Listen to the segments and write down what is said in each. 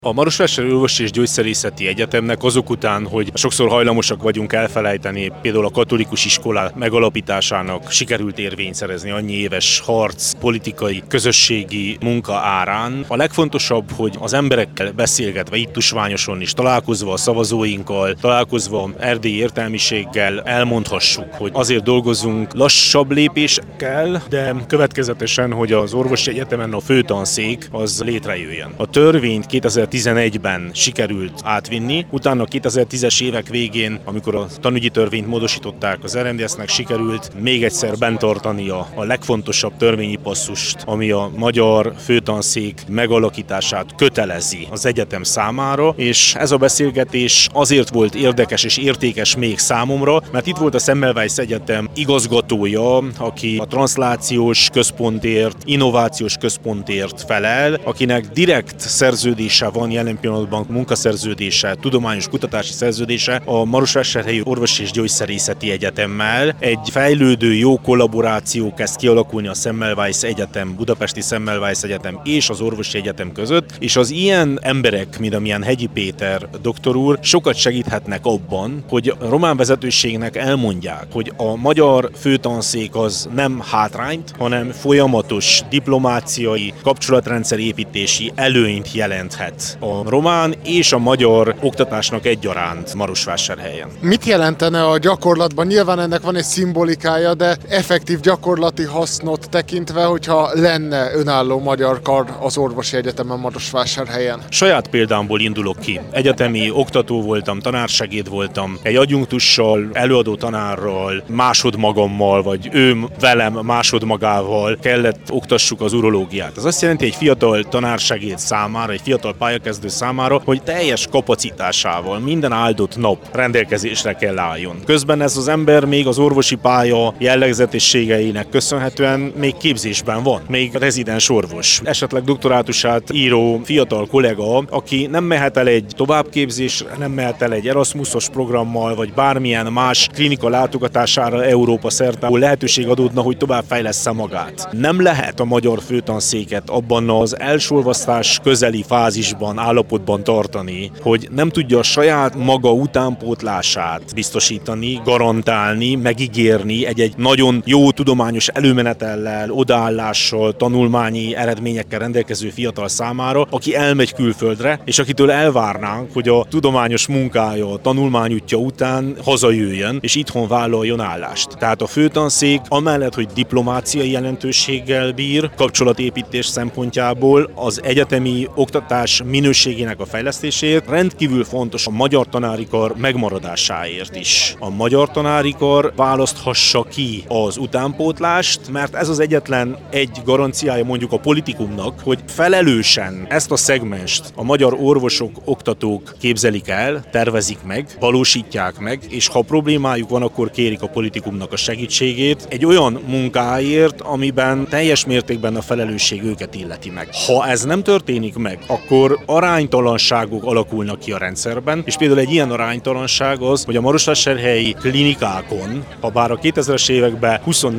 A Marosvásárhelyi Orvosi és Gyógyszerészeti Egyetemnek azok után, hogy sokszor hajlamosak vagyunk elfelejteni, például a katolikus iskola megalapításának sikerült érvényt szerezni annyi éves harc, politikai, közösségi munka árán. A legfontosabb, hogy az emberekkel beszélgetve, itt tusványoson is, találkozva a szavazóinkkal, találkozva erdélyi értelmiséggel elmondhassuk, hogy azért dolgozunk lassabb lépésekkel, de következetesen, hogy az orvosi egyetemen a főtanszék az létrejöjjön. A törvényt 2011-ben sikerült átvinni, utána a 2010-es évek végén, amikor a tanügyi törvényt módosították, az RMDSZ-nek sikerült még egyszer bentartania a legfontosabb törvényi passzust, ami a magyar főtanszék megalakítását kötelezi az egyetem számára, és ez a beszélgetés azért volt érdekes és értékes még számomra, mert itt volt a Semmelweis Egyetem igazgatója, aki a transzlációs központért, innovációs központért felel, akinek direkt szerződése van jelen pillanatban, munkaszerződése, tudományos kutatási szerződése a Marosvásárhelyi Orvosi és Gyógyszerészeti Egyetemmel. Egy fejlődő jó kollaboráció kezd kialakulni a Semmelweis Egyetem, Budapesti Semmelweis Egyetem és az Orvosi Egyetem között, és az ilyen emberek, mint amilyen Hegyi Péter doktor úr, sokat segíthetnek abban, hogy a román vezetőségnek elmondják, hogy a magyar főtanszék az nem hátrányt, hanem folyamatos diplomáciai, kapcsolatrendszer építési előnyt jelenthet a román és a magyar oktatásnak egyaránt Marosvásárhelyen. Mit jelentene a gyakorlatban? Nyilván ennek van egy szimbolikája, de effektív gyakorlati hasznot tekintve, hogyha lenne önálló magyar kar az orvosi egyetemen Marosvásárhelyen. Saját példámból indulok ki. Egyetemi oktató voltam, tanársegéd voltam, egy adjunktussal, előadó tanárral, másodmagammal, vagy ő velem másodmagával kellett oktassuk az urológiát. Ez azt jelenti egy fiatal tanársegéd számára, egy fiatal pályakezdő számára, hogy teljes kapacitásával minden áldott nap rendelkezésre kell álljon. Közben ez az ember még az orvosi pálya jellegzetességeinek köszönhetően még képzésben van, még rezidens orvos. Esetleg doktorátusát író fiatal kollega, aki nem mehet el egy továbbképzésre, nem mehet el egy Erasmusos programmal, vagy bármilyen más klinika látogatására Európa szerte, ahol lehetőség adódna, hogy továbbfejlessze magát. Nem lehet a magyar főtanszéket abban az elsolvasztás közeli fázisban, állapotban tartani, hogy nem tudja a saját maga utánpótlását biztosítani, garantálni, megígérni egy nagyon jó tudományos előmenetellel, odaállással, tanulmányi eredményekkel rendelkező fiatal számára, aki elmegy külföldre, és akitől elvárnánk, hogy a tudományos munkája, a tanulmányútja után hazajöjjön, és itthon vállaljon állást. Tehát a főtanszék amellett, hogy diplomáciai jelentőséggel bír, kapcsolatépítés szempontjából az egyetemi oktatás minőségének a fejlesztéséért rendkívül fontos a magyar tanári kar megmaradásáért is. A magyar tanári kar választhassa ki az utánpótlást, mert ez az egyetlen egy garanciája mondjuk a politikumnak, hogy felelősen ezt a szegmenst a magyar orvosok, oktatók képzelik el, tervezik meg, valósítják meg, és ha problémájuk van, akkor kérik a politikumnak a segítségét egy olyan munkáért, amiben teljes mértékben a felelősség őket illeti meg. Ha ez nem történik meg, akkor aránytalanságok alakulnak ki a rendszerben, és például egy ilyen aránytalanság az, hogy a marosvásárhelyi klinikákon, ha bár a 2000-es években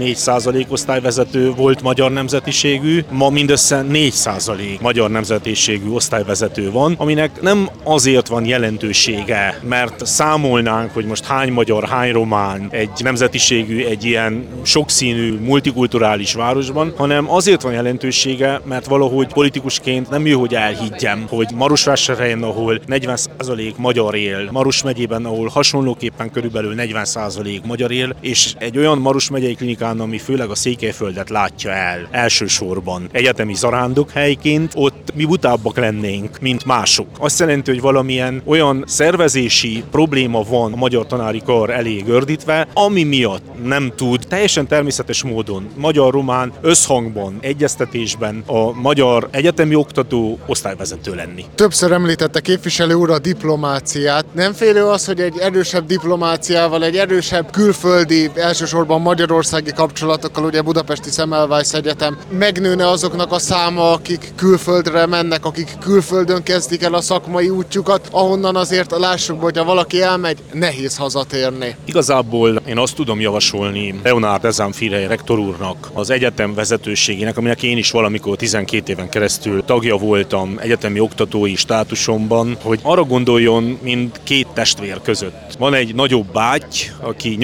24% osztályvezető volt magyar nemzetiségű, ma mindössze 4% magyar nemzetiségű osztályvezető van, aminek nem azért van jelentősége, mert számolnánk, hogy most hány magyar, hány román egy nemzetiségű, egy ilyen sokszínű, multikulturális városban, hanem azért van jelentősége, mert valahogy politikusként nem jó, hogy elhiggyem, hogy Marosvásárhelyen, ahol 40% magyar él, Maros megyében, ahol hasonlóképpen körülbelül 40% magyar él, és egy olyan Maros megyei klinikán, ami főleg a Székelyföldet látja el elsősorban egyetemi zarándokhelyként, ott mi butábbak lennénk, mint mások. Azt jelenti, hogy valamilyen olyan szervezési probléma van a magyar tanári kar elé gördítve, ami miatt nem tud teljesen természetes módon magyar-román összhangban, egyeztetésben a magyar egyetemi oktató osztályvezető lenni. Többször említette képviselő úr a diplomáciát. Nem félő az, hogy egy erősebb diplomáciával, egy erősebb külföldi, elsősorban magyarországi kapcsolatokkal, ugye Budapesti Semmelweis Egyetem megnőne azoknak a száma, akik külföldre mennek, akik külföldön kezdik el a szakmai útjukat, ahonnan azért lássuk, hogy ha valaki elmegy, nehéz hazatérni. Igazából én azt tudom javasolni Leonard Ezánfirhely rektor úrnak, az egyetem vezetőségének, aminek én is valamikor 12 éven keresztül tagja voltam, egyetemi oktatói státusomban, hogy arra gondoljon, mint két testvér között. Van egy nagyobb báty, aki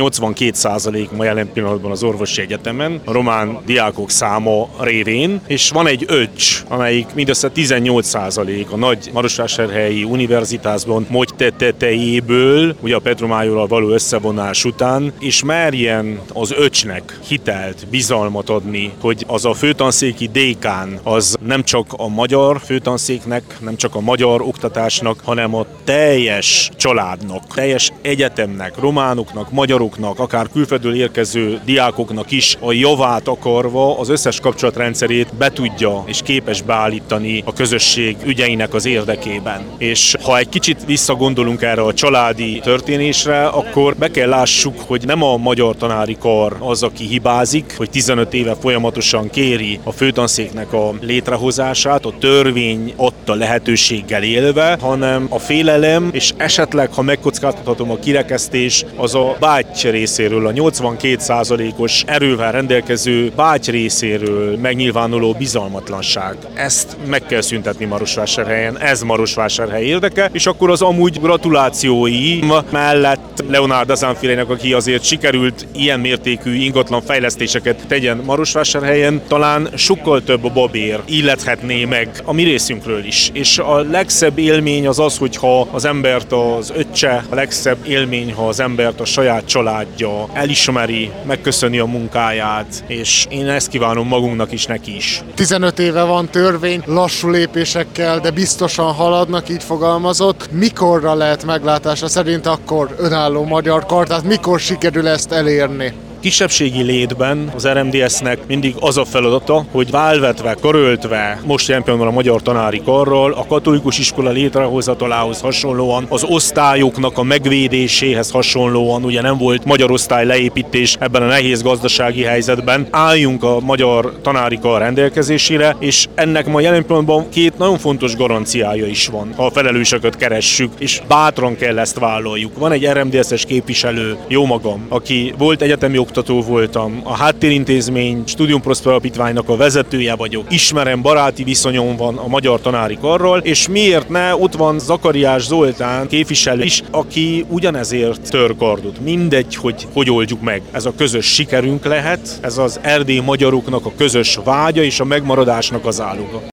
82% ma jelen pillanatban az orvosi egyetemen, a román diákok száma révén, és van egy öcs, amelyik mindössze 18% a nagy Marosvásárhelyi Univerzitásban tetejéből, ugye a Petromájorral való összevonás után, és merjen az öcsnek hitelt, bizalmat adni, hogy az a főtanszéki dékán az nem csak a magyar főtanszéknek, nem csak a magyar oktatásnak, hanem a teljes családnak, teljes egyetemnek, románoknak, magyaroknak, akár külföldről érkező diákoknak is a javát akarva az összes kapcsolatrendszerét be tudja és képes beállítani a közösség ügyeinek az érdekében. És ha egy kicsit visszagondolunk erre a családi történésre, akkor be kell lássuk, hogy nem a magyar tanári kar az, aki hibázik, hogy 15 éve folyamatosan kéri a főtanszéknek a létrehozását, a törvény adta lehetőséggel élve, hanem a félelem, és esetleg, ha megkockáztathatom, a kirekesztés, az a báty részéről, a 82%-os erővel rendelkező báty részéről megnyilvánuló bizalmatlanság. Ezt meg kell szüntetni Marosvásárhelyen, ez Marosvásárhely érdeke, és akkor az amúgy gratulációim mellett Leonard Azánfélének, aki azért sikerült ilyen mértékű ingatlan fejlesztéseket tegyen Marosvásárhelyen, talán sokkal több babér illethetné meg a mi részünkről is. És a legszebb élmény az az, hogyha az embert az öccse, a legszebb élmény, ha az embert a saját családja elismeri, megköszöni a munkáját, és én ezt kívánom magunknak is, neki is. 15 éve van törvény, lassú lépésekkel, de biztosan haladnak, így fogalmazott. Mikorra lehet meglátása szerint akkor önálló magyar kar, tehát mikor sikerül ezt elérni? Kisebbségi létben az RMDS-nek mindig az a feladata, hogy válvetve, karöltve, most jelen pillanatban a magyar tanári karral, a katolikus iskola létrehozatalához hasonlóan, az osztályoknak a megvédéséhez hasonlóan, ugye nem volt magyar osztály leépítés ebben a nehéz gazdasági helyzetben, álljunk a magyar tanári kar rendelkezésére, és ennek ma jelen pillanatban két nagyon fontos garanciája is van, ha a felelősöket keressük, és bátran kell ezt vállaljuk. Van egy RMDS-es képviselő, jó magam, aki volt egyetemi oktató voltam, a Háttérintézmény Studium Prosper Alapítványnak a vezetője vagyok, ismerem, baráti viszonyom van a magyar tanári karral, és miért ne, ott van Zakariás Zoltán képviselő is, aki ugyanezért tör kardot. Mindegy, hogy oldjuk meg. Ez a közös sikerünk lehet, ez az erdélyi magyaroknak a közös vágya és a megmaradásnak az áloga.